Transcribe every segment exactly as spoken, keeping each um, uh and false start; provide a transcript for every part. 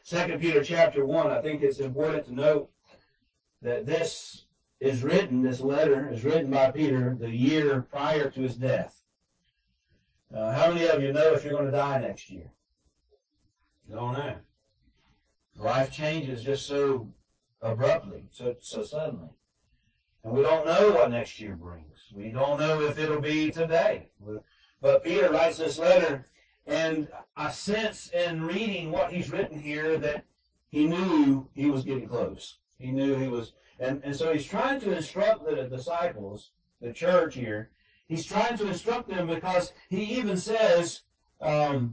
Second Peter chapter one, I think it's important to note that this is written, this letter is written by Peter the year prior to his death. Uh, how many of you know if you're going to die next year? You don't know. Life changes just so abruptly, so, so suddenly. And we don't know what next year brings. We don't know if it'll be today. But Peter writes this letter, and I sense in reading what he's written here that he knew he was getting close. He knew he was, and, and so he's trying to instruct the disciples, the church here. He's trying to instruct them because he even says, um,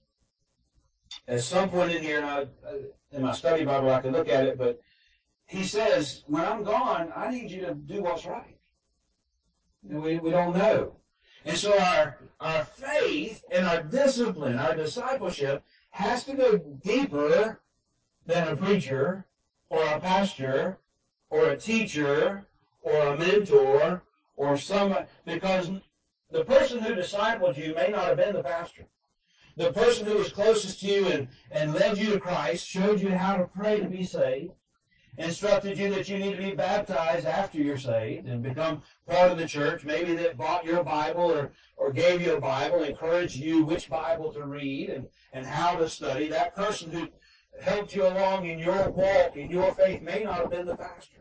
at some point in here, and I, in my study Bible I can look at it, but he says, when I'm gone, I need you to do what's right. And we, we don't know. And so our, our faith and our discipline, our discipleship, has to go deeper than a preacher or a pastor or a teacher or a mentor or somebody, because the person who discipled you may not have been the pastor. The person who was closest to you and, and led you to Christ, showed you how to pray to be saved, instructed you that you need to be baptized after you're saved and become part of the church, maybe that bought your Bible or, or gave you a Bible, encouraged you which Bible to read and, and how to study. That person who helped you along in your walk, in your faith, may not have been the pastor.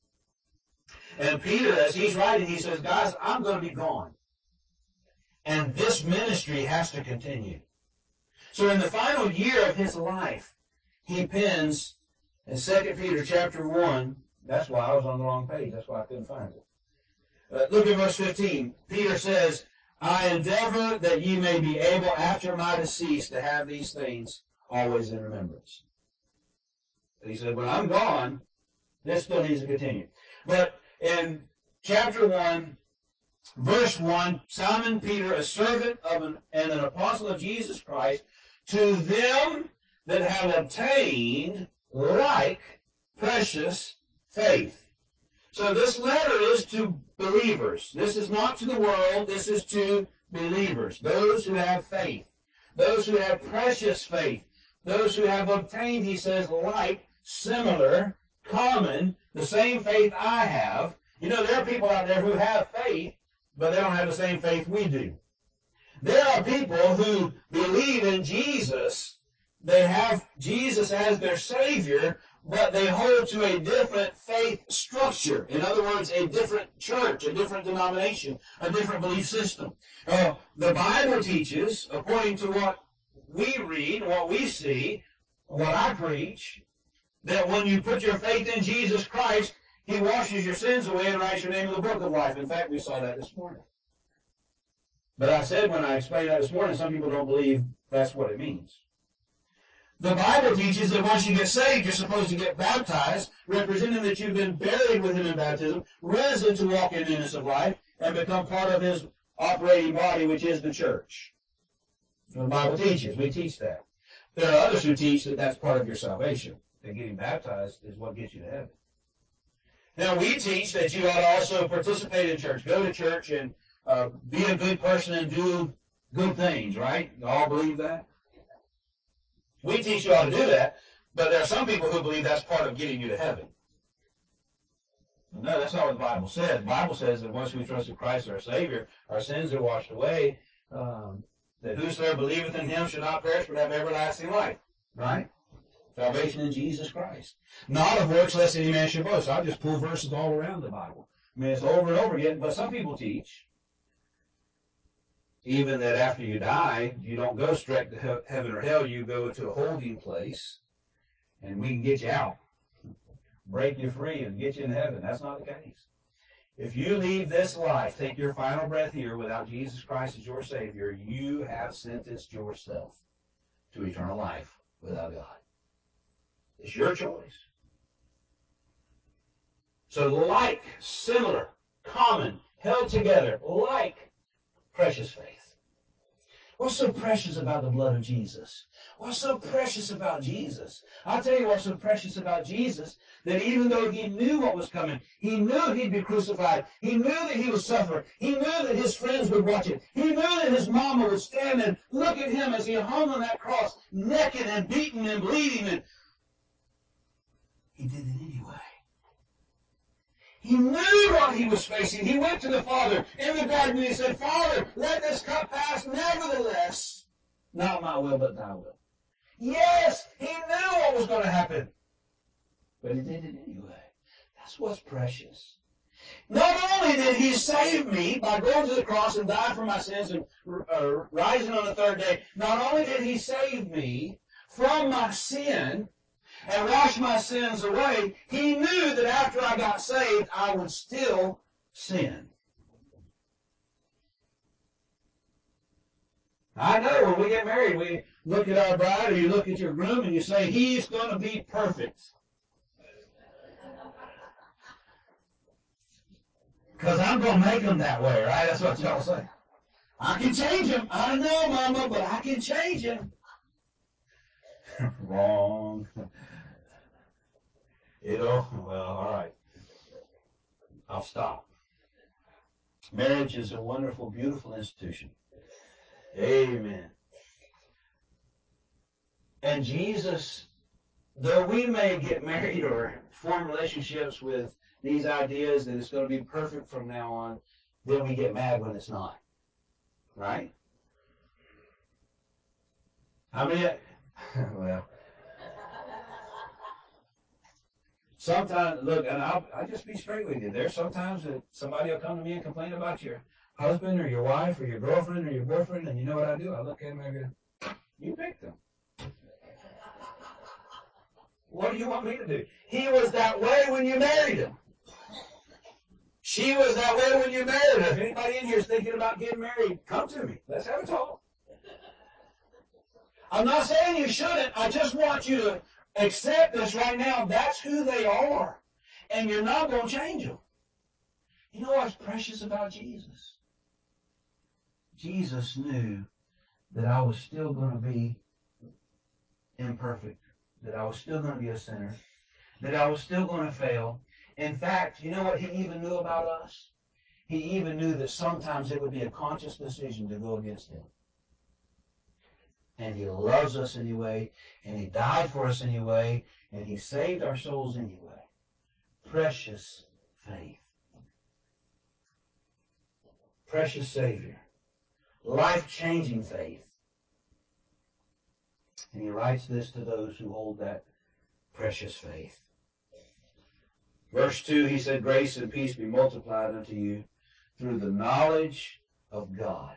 And Peter, as he's writing, he says, guys, I'm going to be gone. And this ministry has to continue. So in the final year of his life, he pens in Second Peter chapter one, that's why I was on the wrong page. That's why I couldn't find it. Uh, look at verse fifteen. Peter says, I endeavor that ye may be able after my decease to have these things always in remembrance. He said, when I'm gone, this still needs to continue. But in chapter one, verse one, Simon Peter, a servant of an, and an apostle of Jesus Christ, to them that have obtained like precious faith. So this letter is to believers. This is not to the world. This is to believers. Those who have faith. Those who have precious faith. Those who have obtained, he says, like, similar, common, the same faith I have. You know, there are people out there who have faith, but they don't have the same faith we do. There are people who believe in Jesus. They have Jesus as their Savior, but they hold to a different faith structure. In other words, a different church, a different denomination, a different belief system. Uh, the Bible teaches, according to what we read, what we see, what I preach, that when you put your faith in Jesus Christ, He washes your sins away and writes your name in the book of life. In fact, we saw that this morning. But I said when I explained that this morning, some people don't believe that's what it means. The Bible teaches that once you get saved, you're supposed to get baptized, representing that you've been buried with Him in baptism, risen to walk in newness of life, and become part of His operating body, which is the church. The Bible teaches. We teach that. There are others who teach that that's part of your salvation, that getting baptized is what gets you to heaven. Now, we teach that you ought to also participate in church, go to church, and uh, be a good person and do good things, right? You all believe that? We teach you ought to do that, but there are some people who believe that's part of getting you to heaven. No, that's not what the Bible says. The Bible says that once we trust in Christ our Savior, our sins are washed away, um, that whosoever believeth in Him shall not perish but have everlasting life. Right? Salvation in Jesus Christ. Not of works lest any man should boast. I just pull verses all around the Bible. I mean, it's over and over again, but some people teach even that after you die, you don't go straight to heaven or hell, you go to a holding place, and we can get you out, break you free, and get you in heaven. That's not the case. If you leave this life, take your final breath here without Jesus Christ as your Savior, you have sentenced yourself to eternal life without God. It's your choice. So like, similar, common, held together, like precious faith. What's so precious about the blood of Jesus? What's so precious about Jesus? I'll tell you what's so precious about Jesus, that even though He knew what was coming, He knew He'd be crucified, He knew that He would suffer, He knew that His friends would watch it, He knew that His mama would stand and look at Him as He hung on that cross, naked and beaten and bleeding and he did it anyway. He knew what he was facing. He went to the Father in the garden and he said, Father, let this cup pass. Nevertheless, not my will, but thy will. Yes, he knew what was going to happen. But he did it anyway. That's what's precious. Not only did he save me by going to the cross and die for my sins and uh, rising on the third day, not only did he save me from my sin and wash my sins away, he knew that after I got saved, I would still sin. I know when we get married, we look at our bride or you look at your groom and you say, he's going to be perfect. Because I'm going to make him that way, right? That's what y'all say. I can change him. I know, Mama, but I can change him. Wrong. It'll, well, all right. I'll stop. Marriage is a wonderful, beautiful institution. Amen. And Jesus, though we may get married or form relationships with these ideas that it's going to be perfect from now on, then we get mad when it's not. Right? I mean, well, sometimes, look, and I'll, I'll just be straight with you. There's sometimes that somebody will come to me and complain about your husband or your wife or your girlfriend or your boyfriend, and you know what I do? I look at them and I go, you picked them. What do you want me to do? He was that way when you married him. She was that way when you married her. If anybody in here is thinking about getting married, come to me. Let's have a talk. I'm not saying you shouldn't. I just want you to accept this right now. That's who they are. And you're not going to change them. You know what's precious about Jesus? Jesus knew that I was still going to be imperfect, that I was still going to be a sinner, that I was still going to fail. In fact, you know what he even knew about us? He even knew that sometimes it would be a conscious decision to go against him. And he loves us anyway, and he died for us anyway, and he saved our souls anyway. Precious faith. Precious Savior. Life-changing faith. And he writes this to those who hold that precious faith. Verse two, he said, grace and peace be multiplied unto you through the knowledge of God.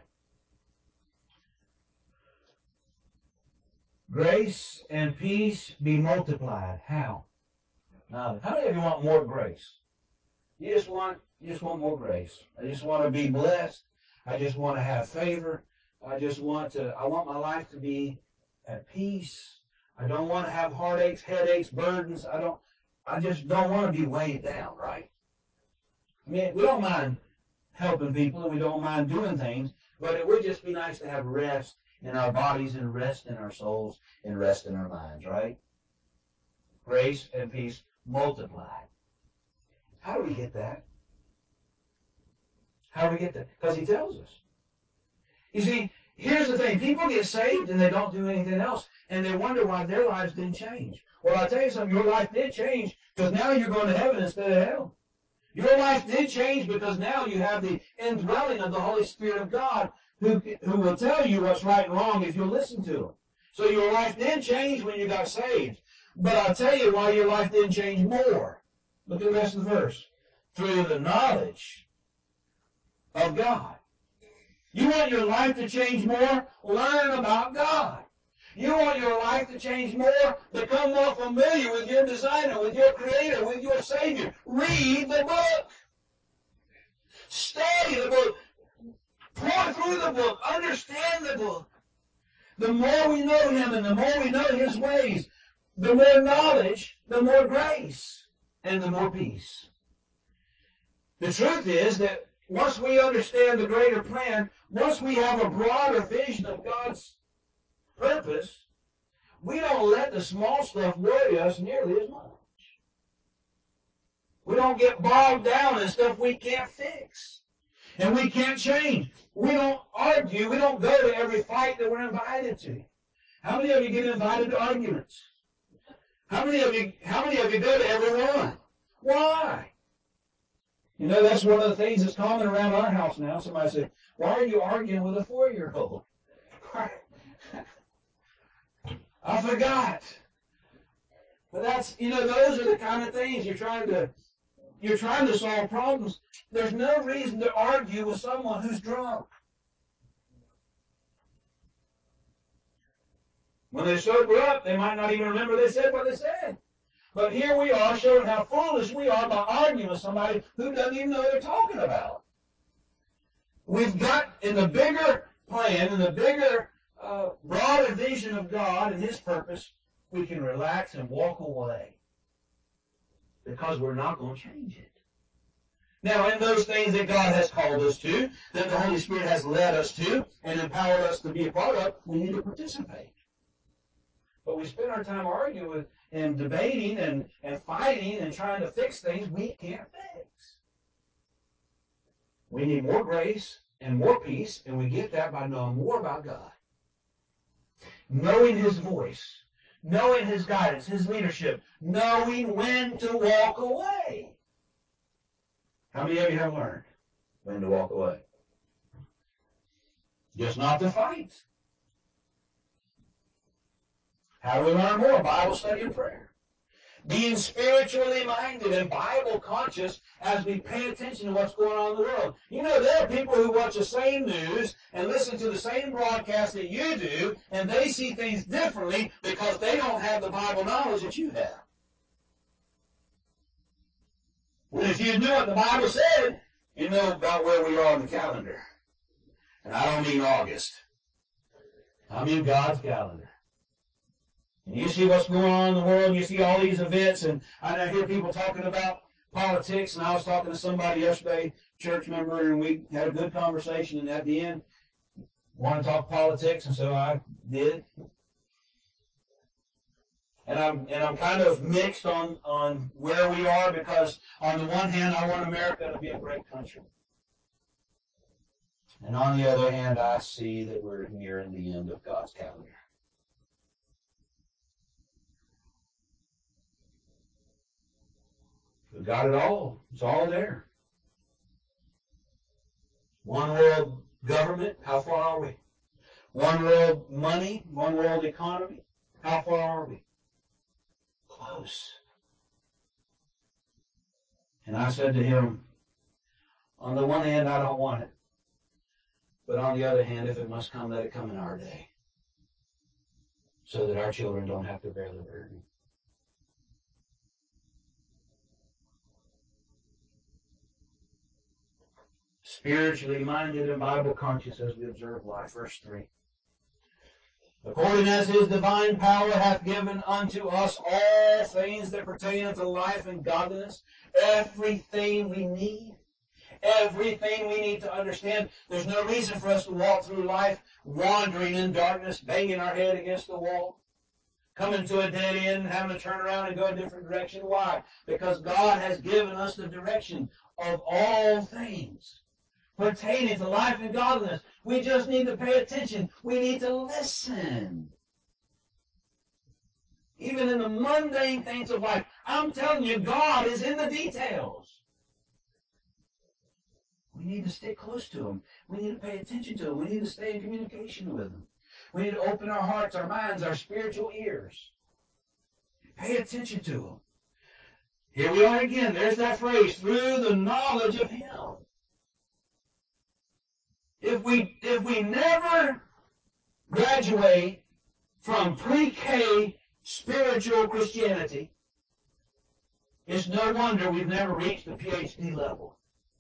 Grace and peace be multiplied. How? Now, how many of you want more grace? You just want, you just want more grace. I just want to be blessed. I just want to have favor. I just want to, I want my life to be at peace. I don't want to have heartaches, headaches, burdens. I don't, I just don't want to be weighed down, right? I mean, we don't mind helping people and we don't mind doing things, but it would just be nice to have rest in our bodies and rest in our souls and rest in our minds, right? Grace and peace multiplied. How do we get that? How do we get that? Because he tells us. You see, here's the thing. People get saved and they don't do anything else, and they wonder why their lives didn't change. Well, I'll tell you something. Your life did change because now you're going to heaven instead of hell. Your life did change because now you have the indwelling of the Holy Spirit of God who, who will tell you what's right and wrong if you listen to him. So your life did change when you got saved. But I'll tell you why your life didn't change more. Look at the rest of the verse. Through the knowledge of God. You want your life to change more? Learn about God. You want your life to change more? Become more familiar with your designer, with your creator, with your Savior. Read the book. Study the book. Pour through the book. Understand the book. The more we know him and the more we know his ways, the more knowledge, the more grace, and the more peace. The truth is that once we understand the greater plan, once we have a broader vision of God's purpose, we don't let the small stuff worry us nearly as much. We don't get bogged down in stuff we can't fix and we can't change. We don't argue. We don't go to every fight that we're invited to. How many of you get invited to arguments? How many of you, how many of you go to every one? Why? You know, that's one of the things that's common around our house now. Somebody said, why are you arguing with a four-year-old? I forgot. But that's, you know, those are the kind of things you're trying to, you're trying to solve problems. There's no reason to argue with someone who's drunk. When they sober up, they might not even remember they said what they said. But here we are showing how foolish we are by arguing with somebody who doesn't even know what they're talking about. We've got, in the bigger plan, in the bigger, uh, broader vision of God and His purpose, we can relax and walk away because we're not going to change it. Now, in those things that God has called us to, that the Holy Spirit has led us to and empowered us to be a part of, we need to participate. But we spend our time arguing with and debating and, and fighting and trying to fix things we can't fix. We need more grace and more peace, and we get that by knowing more about God. Knowing His voice, knowing His guidance, His leadership, knowing when to walk away. How many of you have learned when to walk away? Just not to fight. How do we learn more? Bible study and prayer. Being spiritually minded and Bible conscious as we pay attention to what's going on in the world. You know, there are people who watch the same news and listen to the same broadcast that you do, and they see things differently because they don't have the Bible knowledge that you have. Well, if you knew what the Bible said, you know about where we are on the calendar. And I don't mean August. I mean God's calendar. And you see what's going on in the world, and you see all these events, and I hear people talking about politics, and I was talking to somebody yesterday, church member, and we had a good conversation, and at the end, wanted to talk politics, and so I did. And I'm and I'm kind of mixed on, on where we are, because on the one hand, I want America to be a great country. And on the other hand, I see that we're nearing the end of God's calendar. We've got it all. It's all there. One world government, how far are we? One world money, one world economy, how far are we? Close. And I said to him, on the one hand, I don't want it. But on the other hand, if it must come, let it come in our day. So that our children don't have to bear the burden. Spiritually minded and Bible conscious as we observe life. Verse three. According as His divine power hath given unto us all things that pertain unto life and godliness, everything we need, everything we need to understand. There's no reason for us to walk through life wandering in darkness, banging our head against the wall, coming to a dead end, having to turn around and go a different direction. Why? Because God has given us the direction of all things pertaining to life and godliness. We just need to pay attention. We need to listen. Even in the mundane things of life, I'm telling you, God is in the details. We need to stay close to Him. We need to pay attention to Him. We need to stay in communication with Him. We need to open our hearts, our minds, our spiritual ears. Pay attention to Him. Here we are again. There's that phrase, through the knowledge of Him. If we, if we never graduate from pre-K spiritual Christianity, it's no wonder we've never reached the P H D level.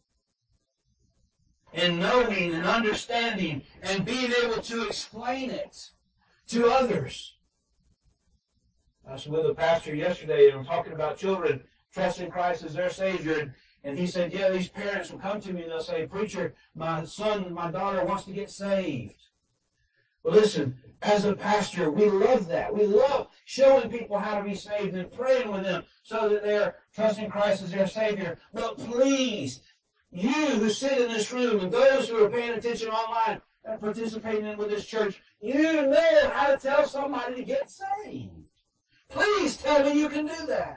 In knowing and understanding and being able to explain it to others. I was with a pastor yesterday and I'm talking about children trusting Christ as their Savior, and And he said, yeah, these parents will come to me and they'll say, preacher, my son, my daughter wants to get saved. Well, listen, as a pastor, we love that. We love showing people how to be saved and praying with them so that they're trusting Christ as their Savior. But please, you who sit in this room and those who are paying attention online and participating with this church, you know how to tell somebody to get saved. Please tell me you can do that.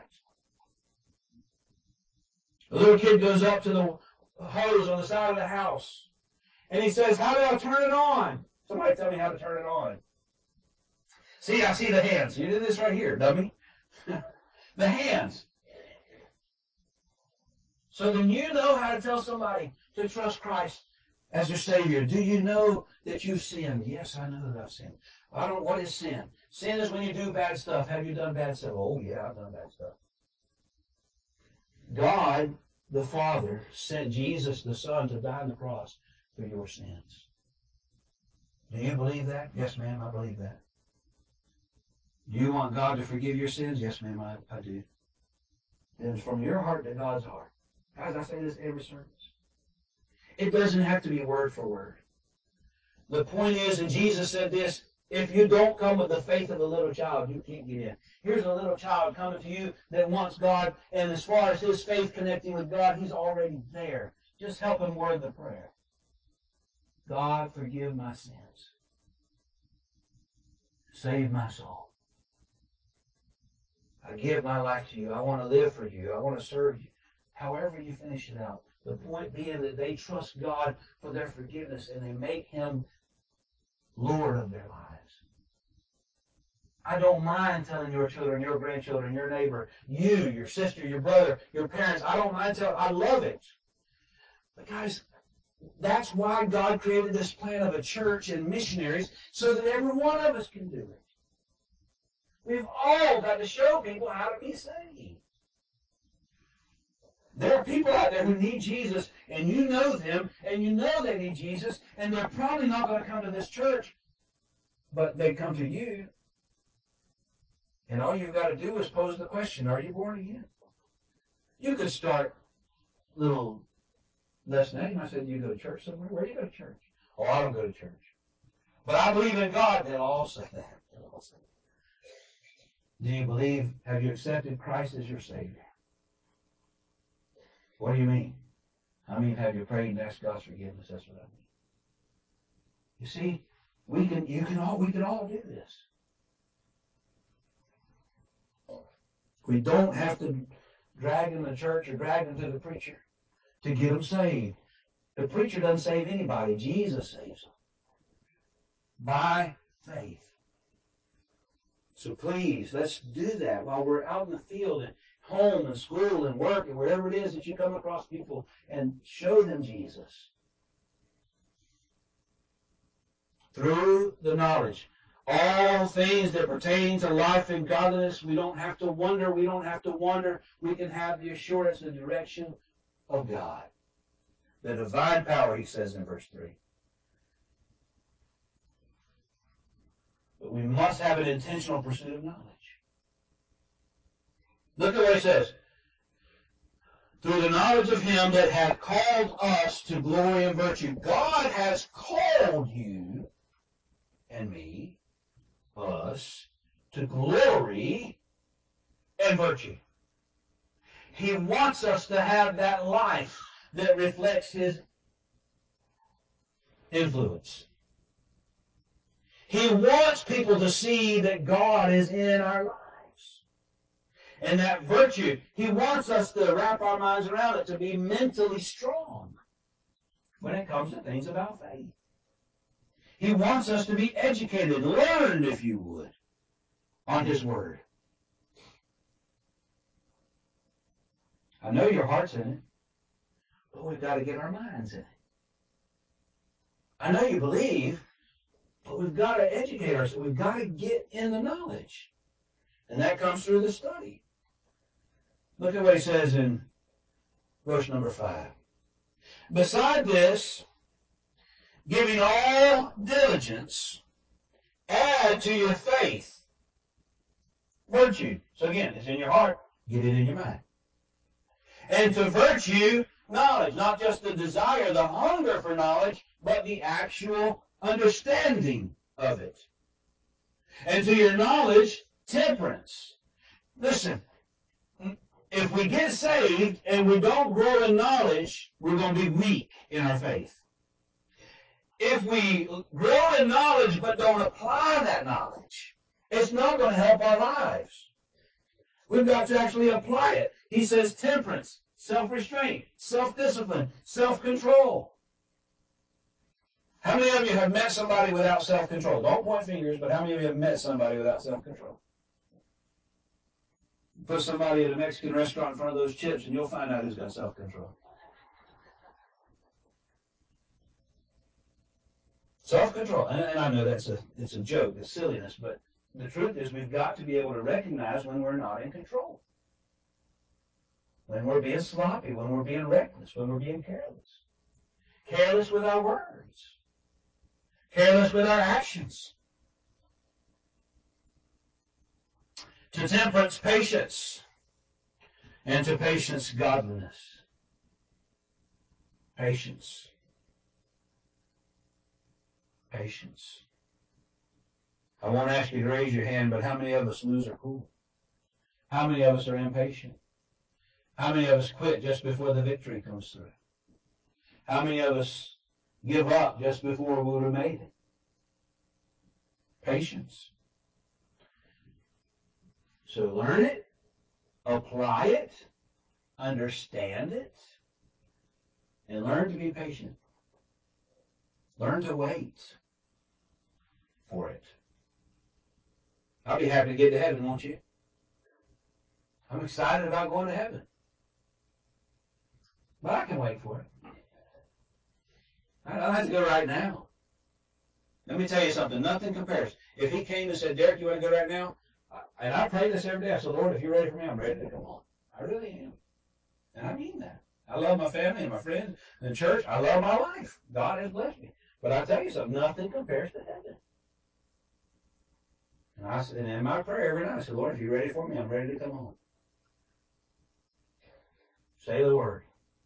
A little kid goes up to the hose on the side of the house, and he says, how do I turn it on? Somebody tell me how to turn it on. See, I see the hands. You did this right here, dummy. The hands. So then you know how to tell somebody to trust Christ as their Savior. Do you know that you've sinned? Yes, I know that I've sinned. I don't. What is sin? Sin is when you do bad stuff. Have you done bad stuff? Oh, yeah, I've done bad stuff. God, the Father, sent Jesus, the Son, to die on the cross for your sins. Do you believe that? Yes, ma'am, I believe that. Do you want God to forgive your sins? Yes, ma'am, I, I do. And it's from your heart to God's heart. Guys, I say this every service. It doesn't have to be word for word. The point is, and Jesus said this, if you don't come with the faith of a little child, you can't get in. Here's a little child coming to you that wants God, and as far as his faith connecting with God, he's already there. Just help him word the prayer. God, forgive my sins. Save my soul. I give my life to you. I want to live for you. I want to serve you. However you finish it out. The point being that they trust God for their forgiveness and they make him Lord of their lives. I don't mind telling your children, your grandchildren, your neighbor, you, your sister, your brother, your parents. I don't mind telling. I love it. But guys, that's why God created this plan of a church and missionaries so that every one of us can do it. We've all got to show people how to be saved. There are people out there who need Jesus, and you know them, and you know they need Jesus, and they're probably not going to come to this church, but they come to you. And all you've got to do is pose the question, are you born again? You could start a little less name. I said, you go to church somewhere? Where do you go to church? Oh, I don't go to church. But I believe in God. They'll all say that. They'll all say that. Do you believe, have you accepted Christ as your Savior? What do you mean? I mean, have you prayed and asked God's forgiveness? That's what I mean. You see, we can, you can all, we can all do this. We don't have to drag them to church or drag them to the preacher to get them saved. The preacher doesn't save anybody. Jesus saves them. By faith. So please, let's do that while we're out in the field and home and school and work and wherever it is that you come across people and show them Jesus. Through the knowledge. All things that pertain to life and godliness, we don't have to wonder, we don't have to wonder. We can have the assurance and direction of God. The divine power, he says in verse three. But we must have an intentional pursuit of knowledge. Look at what he says. Through the knowledge of him that hath called us to glory and virtue. God has called you and me, us, to glory and virtue. He wants us to have that life that reflects his influence. He wants people to see that God is in our lives. And that virtue, he wants us to wrap our minds around it, to be mentally strong when it comes to things about faith. He wants us to be educated, learned, if you would, on his word. I know your heart's in it, but we've got to get our minds in it. I know you believe, but we've got to educate ourselves. We've got to get in the knowledge. And that comes through the study. Look at what he says in verse number five. Beside this, giving all diligence, add to your faith virtue. So again, it's in your heart. Get it in your mind. And to virtue, knowledge. Not just the desire, the hunger for knowledge, but the actual understanding of it. And to your knowledge, temperance. Listen, if we get saved and we don't grow in knowledge, we're going to be weak in our faith. If we grow in knowledge but don't apply that knowledge, it's not going to help our lives. We've got to actually apply it. He says temperance, self-restraint, self-discipline, self-control. How many of you have met somebody without self-control? Don't point fingers, but how many of you have met somebody without self-control? Put somebody at a Mexican restaurant in front of those chips, and you'll find out who's got self-control. Self-control. And, and I know that's a, it's a joke, it's silliness, but the truth is we've got to be able to recognize when we're not in control. When we're being sloppy, when we're being reckless, when we're being careless. Careless with our words. Careless with our actions. To temperance, patience. And to patience, godliness. Patience. Patience. I won't ask you to raise your hand, but how many of us lose our cool? How many of us are impatient? How many of us quit just before the victory comes through? How many of us give up just before we would have made it? Patience. So learn it, apply it, understand it, and learn to be patient. Learn to wait for it. I'll be happy to get to heaven, won't you? I'm excited about going to heaven. But I can wait for it. I don't have to go right now. Let me tell you something. Nothing compares. If he came and said, Derek, you want to go right now? And I pray this every day. I said, Lord, if you're ready for me, I'm ready to come on. I really am. And I mean that. I love my family and my friends and church. I love my life. God has blessed me. But I tell you something. Nothing compares to heaven. And, I, and in my prayer every night, I said, Lord, if you're ready for me, I'm ready to come home. Say the word.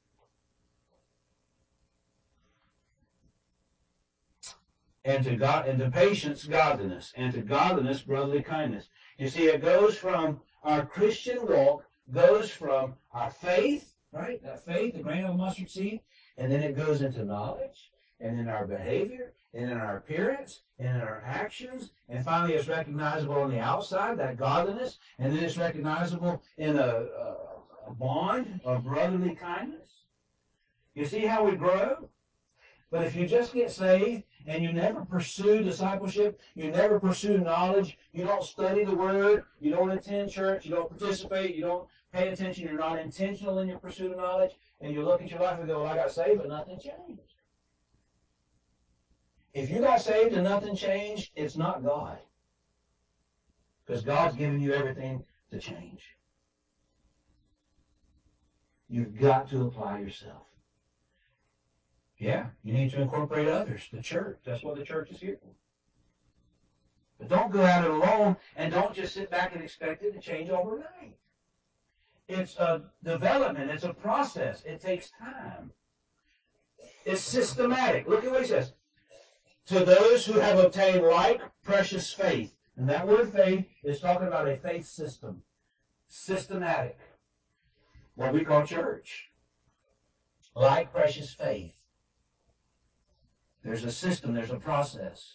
And to God, and to patience, godliness, and to godliness, brotherly kindness. You see, it goes from our Christian walk, goes from our faith, right? That faith, the grain of a mustard seed, and then it goes into knowledge, and in our behavior, and in our appearance, and in our actions, and finally it's recognizable on the outside, that godliness, and then it's recognizable in a, a, a bond of brotherly kindness. You see how we grow? But if you just get saved and you never pursue discipleship, you never pursue knowledge, you don't study the Word, you don't attend church, you don't participate, you don't pay attention, you're not intentional in your pursuit of knowledge, and you look at your life and go, well, I got saved, but nothing changed. If you got saved and nothing changed, it's not God. Because God's given you everything to change. You've got to apply yourself. Yeah, you need to incorporate others, the church. That's what the church is here for. But don't go at it alone, and don't just sit back and expect it to change overnight. It's a development. It's a process. It takes time. It's systematic. Look at what he says. To those who have obtained like precious faith. And that word faith is talking about a faith system. Systematic. What we call church. Like precious faith. There's a system. There's a process.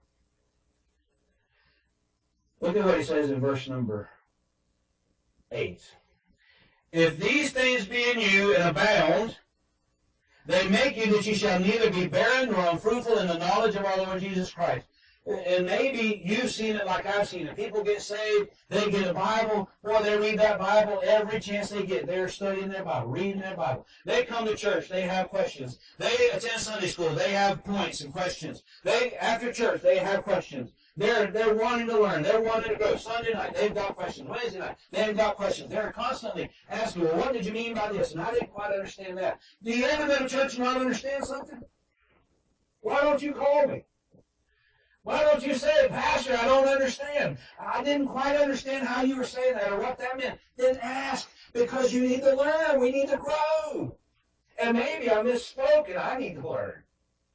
Look at what he says in verse number eight. If these things be in you and abound, they make you that you shall neither be barren nor unfruitful in the knowledge of our Lord Jesus Christ. And maybe you've seen it like I've seen it. People get saved, they get a Bible, boy, they read that Bible every chance they get. They're studying their Bible, reading their Bible. They come to church, they have questions. They attend Sunday school, they have points and questions. They, after church, they have questions. They're, they're wanting to learn. They're wanting to grow. Sunday night, they've got questions. Wednesday night, they've got questions. They're constantly asking, well, what did you mean by this? And I didn't quite understand that. Do you ever go to church and not understand something? Why don't you call me? Why don't you say, Pastor, I don't understand. I didn't quite understand how you were saying that or what that meant. Then ask, because you need to learn. We need to grow. And maybe I misspoke and I need to learn.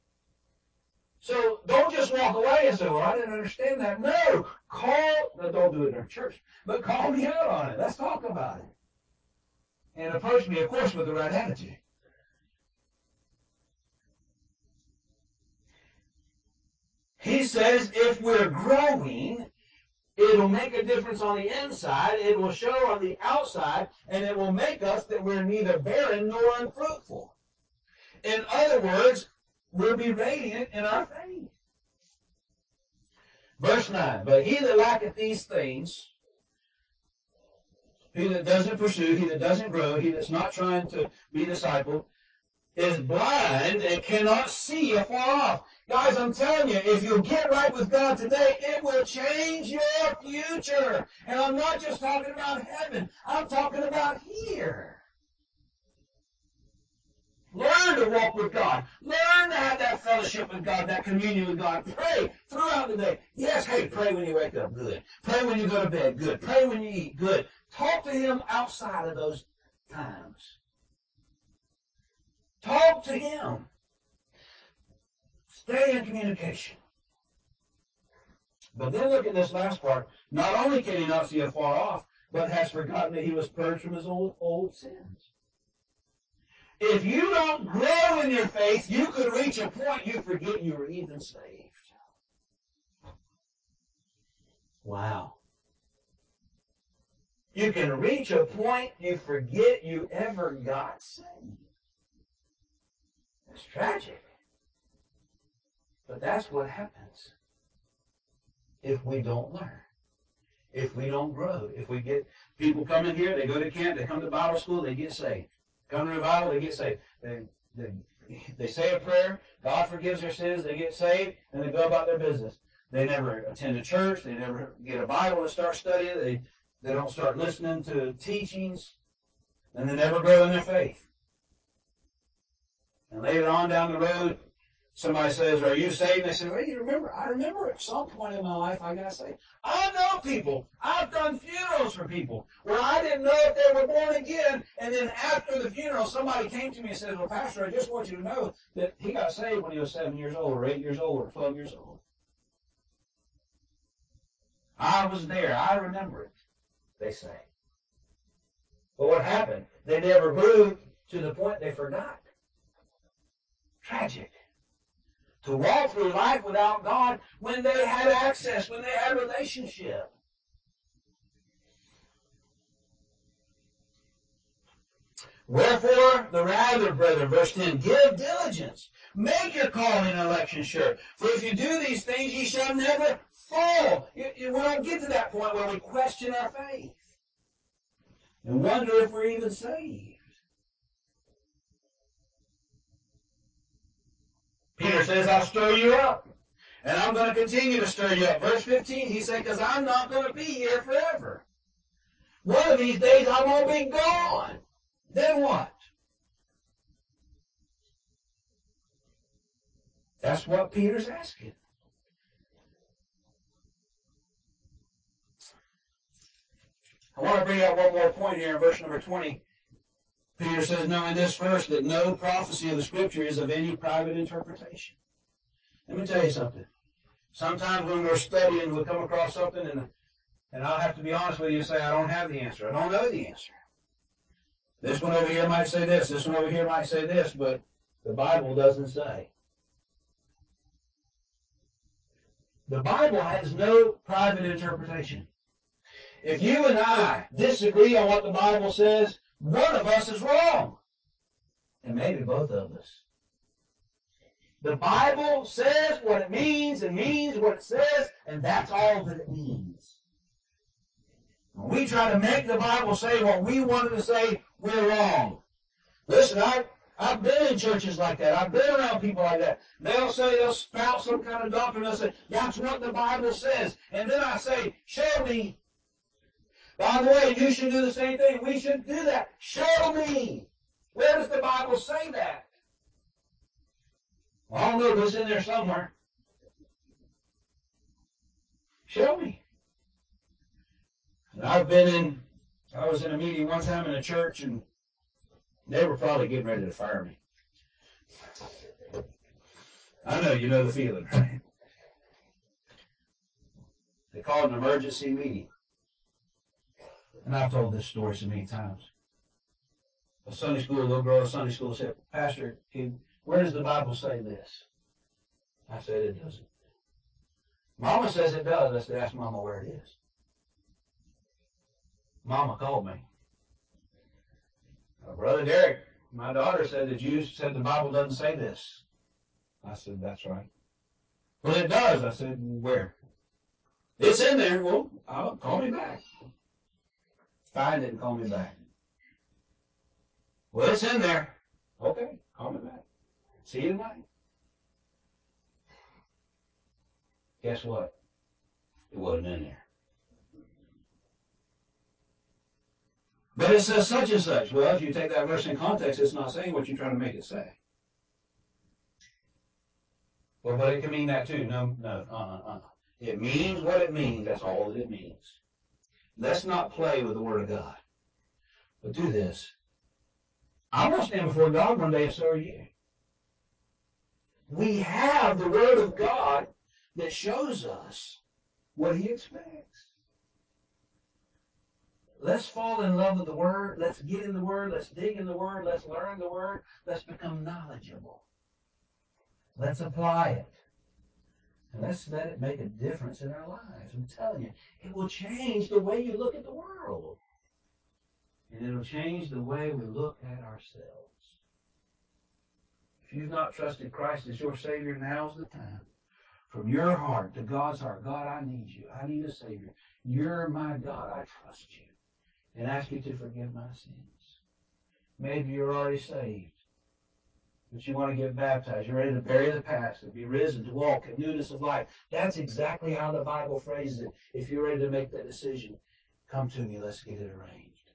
So don't just walk away and say, well, I didn't understand that. No, call, no, don't do it in our church, but call me out on it. Let's talk about it. And approach me, of course, with the right attitude. He says if we're growing, It'll make a difference on the inside, it will show on the outside, and it will make us that we're neither barren nor unfruitful. In other words, we'll be radiant in our faith. Verse nine, but he that lacketh these things, he that doesn't pursue, he that doesn't grow, he that's not trying to be discipled, is blind and cannot see afar off. Guys, I'm telling you, if you'll get right with God today, it will change your future. And I'm not just talking about heaven. I'm talking about here. Learn to walk with God. Learn to have that fellowship with God, that communion with God. Pray throughout the day. Yes, hey, pray when you wake up. Good. Pray when you go to bed. Good. Pray when you eat. Good. Talk to Him outside of those times. Talk to Him. Stay in communication. But then look at this last part. Not only can he not see afar off, but has forgotten that he was purged from his old, old sins. If you don't grow in your faith, you could reach a point you forget you were even saved. Wow. You can reach a point you forget you ever got saved. It's tragic. But that's what happens if we don't learn, if we don't grow, if we get people come in here, they go to camp, they come to Bible school, they get saved. Come to revival, they get saved. They, they, they say a prayer, God forgives their sins, they get saved, and they go about their business. They never attend a church, they never get a Bible to start studying, they, they don't start listening to teachings, and they never grow in their faith. And later on down the road, somebody says, are you saved? And they say, well, you remember, I remember at some point in my life I got saved. I know people. I've done funerals for people where I didn't know if they were born again. And then after the funeral, somebody came to me and said, well, Pastor, I just want you to know that he got saved when he was seven years old or eight years old or twelve years old. I was there. I remember it, they say. But what happened? They never grew to the point they forgot. Tragic. To walk through life without God when they had access, when they had relationship. Wherefore, the rather, brethren, verse ten, give diligence. Make your calling and election sure. For if you do these things, ye shall never fall. You, you, we don't get to that point where we question our faith and wonder if we're even saved. Peter says, I'll stir you up. And I'm going to continue to stir you up. Verse fifteen, he said, because I'm not going to be here forever. One of these days I'm going to be gone. Then what? That's what Peter's asking. I want to bring out one more point here in verse number twenty. Peter says, knowing this first, that no prophecy of the Scripture is of any private interpretation. Let me tell you something. Sometimes when we're studying, we'll come across something, and, and I'll have to be honest with you and say, I don't have the answer. I don't know the answer. This one over here might say this. This one over here might say this, but the Bible doesn't say. The Bible has no private interpretation. If you and I disagree on what the Bible says, one of us is wrong. And maybe both of us. The Bible says what it means and means what it says, and that's all that it means. When we try to make the Bible say what we wanted to say, we're wrong. Listen, I, I've been in churches like that. I've been around people like that. They'll say, they'll spout some kind of doctrine. They'll say, that's what the Bible says. And then I say, show me. By the way, you should do the same thing. We should do that. Show me. Where does the Bible say that? Well, I don't know, but it's in there somewhere. Show me. And I've been in, I was in a meeting one time in a church, and they were probably getting ready to fire me. I know, you know the feeling, right? They called an emergency meeting. And I've told this story so many times. A Sunday school, a little girl at Sunday school said, Pastor, where does the Bible say this? I said, it doesn't. Mama says it does. I said, ask Mama where it is. Mama called me. Uh, Brother Derek, my daughter said that you said the Bible doesn't say this. I said, that's right. Well, it does. I said, where? It's in there. Well, I'll call me back. Find it and call me back. Well, it's in there. Okay, call me back. See you tonight. Guess what? It wasn't in there. But it says such and such. Well, if you take that verse in context, it's not saying what you're trying to make it say. Well, but it can mean that too. No, no, uh-uh, uh-uh. It means what it means. That's all that it means. Let's not play with the Word of God. But do this. I'm going to stand before God one day, and so are you. We have the Word of God that shows us what He expects. Let's fall in love with the Word. Let's get in the Word. Let's dig in the Word. Let's learn the Word. Let's become knowledgeable. Let's apply it. And let's let it make a difference in our lives. I'm telling you, it will change the way you look at the world. And it will change the way we look at ourselves. If you've not trusted Christ as your Savior, now's the time. From your heart to God's heart. God, I need you. I need a Savior. You're my God. I trust you. And ask you to forgive my sins. Maybe you're already saved. But you want to get baptized. You're ready to bury the past and be risen, to walk in newness of life. That's exactly how the Bible phrases it. If you're ready to make that decision, come to me. Let's get it arranged.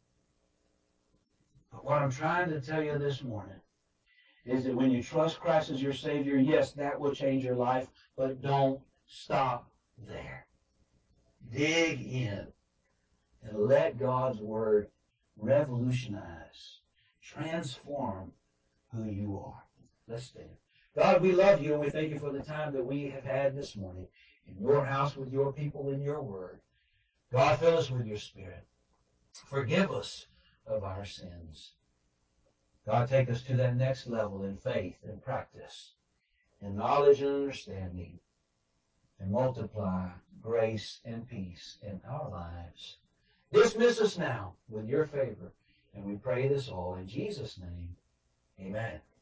But what I'm trying to tell you this morning is that when you trust Christ as your Savior, yes, that will change your life, but don't stop there. Dig in and let God's Word revolutionize, transform who you are. Let's stand. God, we love you and we thank you for the time that we have had this morning in your house with your people in your Word. God, fill us with your Spirit. Forgive us of our sins. God, take us to that next level in faith and practice, in knowledge and understanding, and multiply grace and peace in our lives. Dismiss us now with your favor, and we pray this all in Jesus' name. Amen.